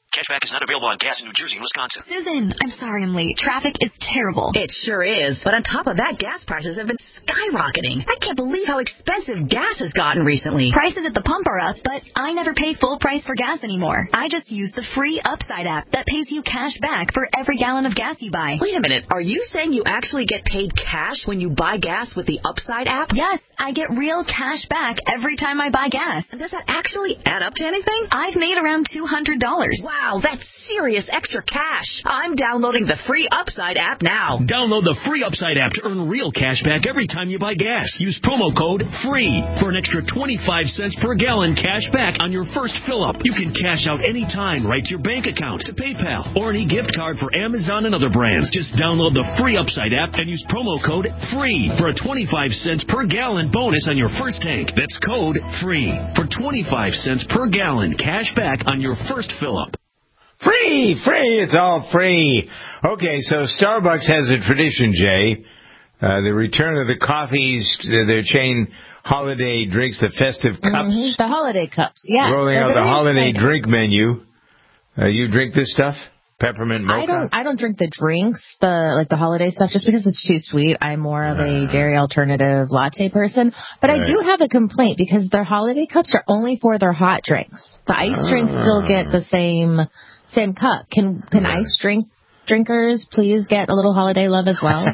Cashback is not available on gas in New Jersey and Wisconsin. Susan, I'm sorry I'm late. Traffic is terrible. It sure is. But on top of that, gas prices have been skyrocketing. I can't believe how expensive gas has gotten recently. Prices at the pump are up, but I never pay full price for gas anymore. I just use the free Upside app that pays you cash back for every gallon of gas you buy. Wait a minute. Are you saying you actually get paid cash when you buy gas with the Upside app? Yes, I get real cash back every time I buy gas. And does that actually add up to anything? I've made around two hundred dollars. Wow, that's serious extra cash. I'm downloading the free Upside app now. Download the free Upside app to earn real cash back every time you buy gas. Use promo code FREE for an extra twenty-five cents per gallon cash back on your first fill-up. You can cash out anytime right to your bank account, to PayPal, or any gift card for Amazon and other brands. Just download the free Upside app and use promo code FREE for a twenty-five cents per gallon bonus on your first tank. That's code FREE for twenty-five cents per gallon cash back on your first fill-up. Free, free, it's all free. Okay, so Starbucks has a tradition, Jay. Uh, the return of the coffees, their chain holiday drinks, the festive cups. Mm-hmm. The holiday cups, yeah. Rolling out the holiday exciting. drink menu. Uh, you drink this stuff? Peppermint mocha? I don't I don't drink the drinks, the like the holiday stuff, just because it's too sweet. I'm more of a dairy alternative latte person. But right. I do have a complaint because their holiday cups are only for their hot drinks. The ice uh. drinks still get the same... Same cup. Can can yeah. ice drink drinkers please get a little holiday love as well?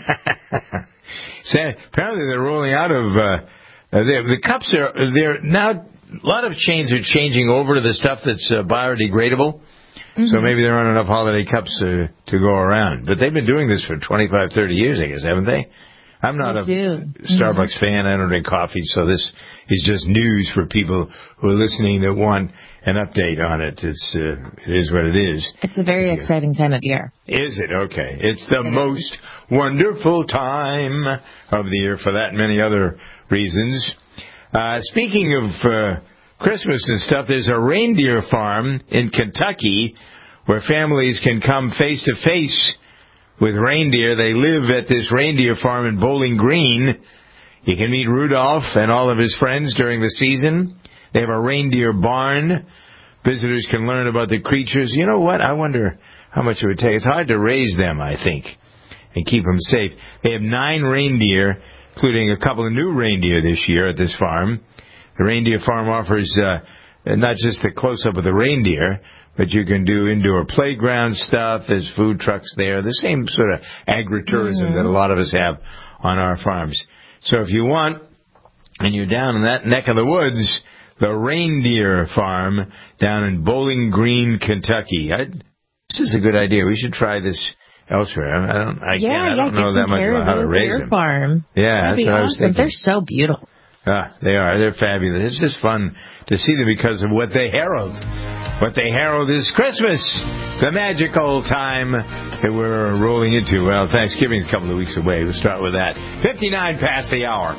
So, apparently they're rolling out of uh, the cups are they're now a lot of chains are changing over to the stuff that's uh, biodegradable. Mm-hmm. So maybe there aren't enough holiday cups uh, to go around. But they've been doing this for twenty-five, thirty years, I guess, haven't they? I'm not they a do. Starbucks mm-hmm. fan. I don't drink coffee, so this is just news for people who are listening that want an update on it. It's uh, it is what it is. It's a very yeah. exciting time of year. Is it? Okay. It's the it most is. wonderful time of the year for that and many other reasons. Uh, speaking of uh, Christmas and stuff, there's a reindeer farm in Kentucky where families can come face to face with reindeer. They live at this reindeer farm in Bowling Green. You can meet Rudolph and all of his friends during the season. They have a reindeer barn. Visitors can learn about the creatures. You know what? I wonder how much it would take. It's hard to raise them, I think, and keep them safe. They have nine reindeer, including a couple of new reindeer this year at this farm. The reindeer farm offers uh, not just the close-up of the reindeer, but you can do indoor playground stuff. There's food trucks there. The same sort of agritourism mm-hmm. that a lot of us have on our farms. So if you want, and you're down in that neck of the woods, the reindeer farm down in Bowling Green, Kentucky. I, this is a good idea. We should try this elsewhere. I don't, I, yeah, again, I yeah, don't know that much about how to raise them. Farm. Yeah, That'd that's be what awesome. I was thinking. They're so beautiful. Ah, they are. They're fabulous. It's just fun to see them because of what they herald. What they herald is Christmas, the magical time that we're rolling into. Well, Thanksgiving's a couple of weeks away. We'll start with that. fifty-nine past the hour.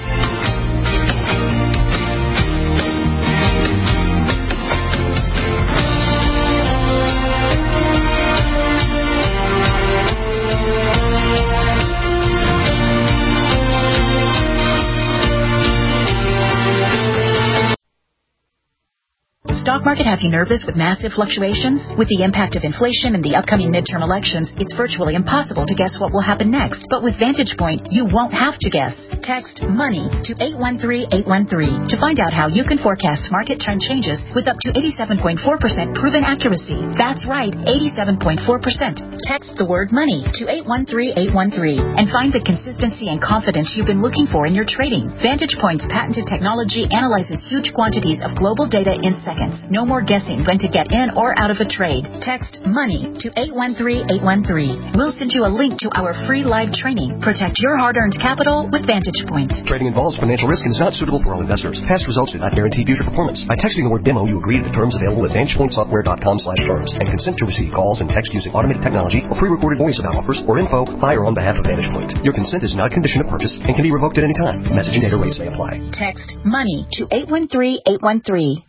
Stock market have you nervous with massive fluctuations? With the impact of inflation and the upcoming midterm elections, it's virtually impossible to guess what will happen next. But with Vantage Point, you won't have to guess. Text MONEY to eight one three eight one three to find out how you can forecast market trend changes with up to eighty-seven point four percent proven accuracy. That's right, eighty-seven point four percent. Text the word MONEY to eight one three eight one three and find the consistency and confidence you've been looking for in your trading. Vantage Point's patented technology analyzes huge quantities of global data in seconds. No more guessing when to get in or out of a trade. Text MONEY to eight one three eight one three. We'll send you a link to our free live training. Protect your hard-earned capital with Vantage Point. Trading involves financial risk and is not suitable for all investors. Past results do not guarantee future performance. By texting the word demo, you agree to the terms available at vantagepointsoftware.com slash terms and consent to receive calls and text using automated technology or pre-recorded voice about offers or info by or on behalf of Vantage Point. Your consent is not a condition of purchase and can be revoked at any time. Message and data rates may apply. Text MONEY to eight one three eight one three.